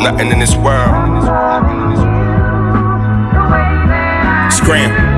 Nothing in this world. Scram.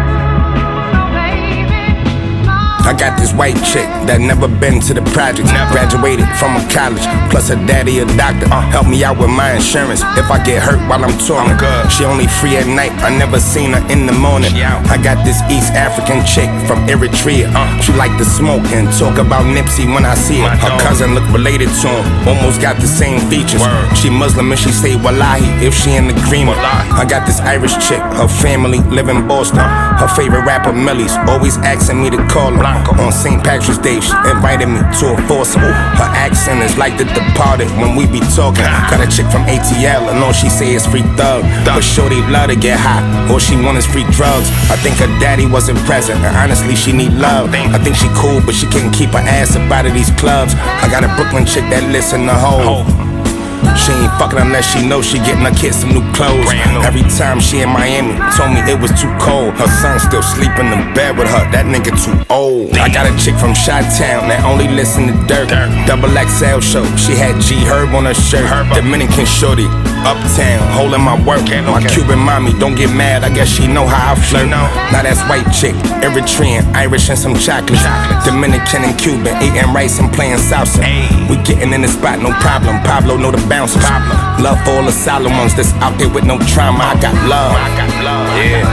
I got this white chick that never been to the projects. Graduated from a college, plus her daddy a doctor. Help me out with my insurance if I get hurt while I'm touring. She only free at night, I never seen her in the morning. I got this East African chick from Eritrea. She like to smoke and talk about Nipsey when I see her. Her cousin look related to him, almost got the same features. She Muslim and she say wallahi if she in agreement. I got this Irish chick, her family live in Boston. Her favorite rapper Millie's always asking me to call her. On St. Patrick's Day, she invited me to a foursome. Her accent is like The Departed when we be talking. Got a chick from ATL and all she say is free thug. But shorty love to get hot, all she want is free drugs. I think her daddy wasn't present, and honestly she need love. I think she cool, but she can't keep her ass up out of these clubs. I got a Brooklyn chick that listen to hoe. She ain't fucking unless she knows she getting her kids some new clothes. Every time she in Miami, told me it was too cold. Her son still sleeping in bed with her, that nigga too old. I got a chick from Chi-Town that only listen to Dirk. Double XL show, she had G-Herb on her shirt. Dominican shorty, uptown, holding my work. My Cuban mommy, don't get mad, I guess she know how I flirt. Now that's white chick, Eritrean, Irish and some chocolate. Dominican and Cuban, eating rice and playing salsa. We getting in the spot, no problem, Pablo know the bouncers. Love for all the solid ones that's out there with no trauma. I got love. Yeah.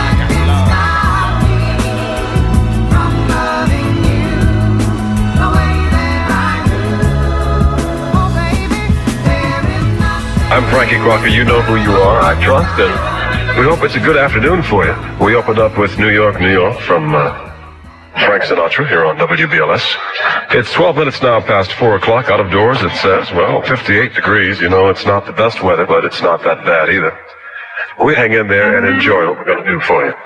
I'm Frankie Crocker. You know who you are, I trust, and we hope it's a good afternoon for you. We opened up with New York, New York from Frank Sinatra here on WBLS. It's 12 minutes now past 4 o'clock. Out of doors it says, well, 58 degrees. You know, it's not the best weather, but it's not that bad either. We hang in there and enjoy what we're going to do for you.